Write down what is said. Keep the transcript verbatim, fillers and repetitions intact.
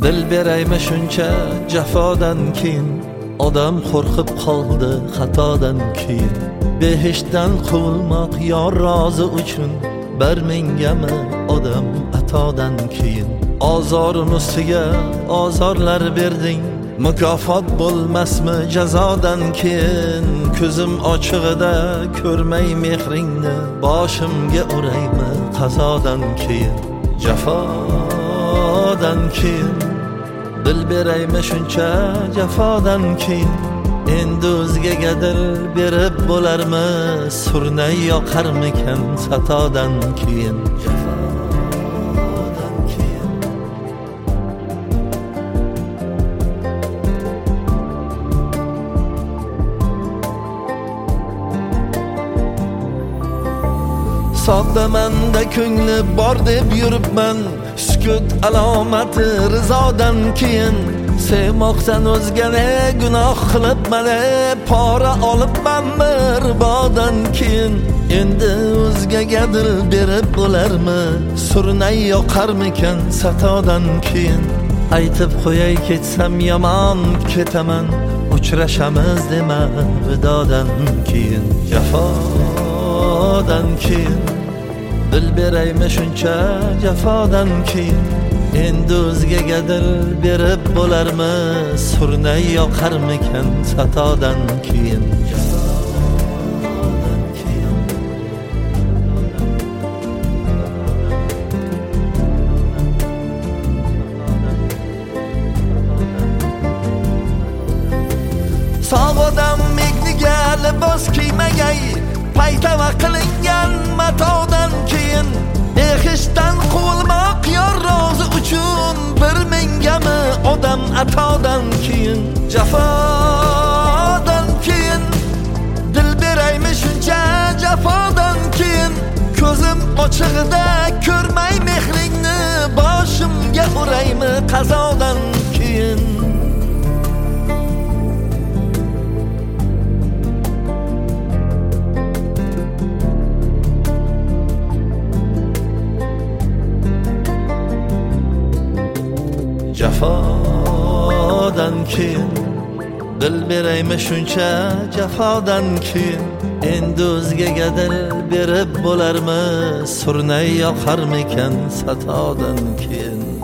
dil beraymi shuncha jafodan keyin odam qo'rqib qoldi xatodan keyin behishdan quvulmoq yor rozi uchun bir mingami odam atodan keyin ozorim ustiga ozorlar berding mukofot bo'lmasmi jazodan keyin ko'zim ochig'ida ko'rmay mehringni boshimga uraymi qazodan keyin jafodan keyin dil beraymi shuncha jafodan keyin endi o'zgaga dil berib bo'larmi surnay yoqarmikan xatodan keyin jafodan keyin soddamanda ko'ngli bor deb yuribman sukut alomati rizodan keyin sevmoqsan o'zgani gunoh qilib mana pora olibmanmi ribodan keyin endi o'zgaga dil berib bo'larmi surnay yoqarmikan xatodan keyin aytib qo'yay ketsam yomon ketaman uchrashamiz dema vidodan keyin jafodan keyin dil beraymi shuncha jafodan keyin endi o'zgaga dil berib bo'larmi surnay yoqarmikan xatodan keyin sog' odam megniga libos kiymagay paytava qilingan matodan keyin behishdan quvulmoq yor rozi uchun bir mingami odam atodan keyin jafodan keyin dil beraymi shuncha jafodan keyin ko'zim ochig'ida ko'rmay mehringni boshimga uraymi qazodan keyin jafodan keyin dil beraymi shuncha jafodan keyin endi o'zgaga dil berib bo'larmi surnay yoqarmikan xatodan keyin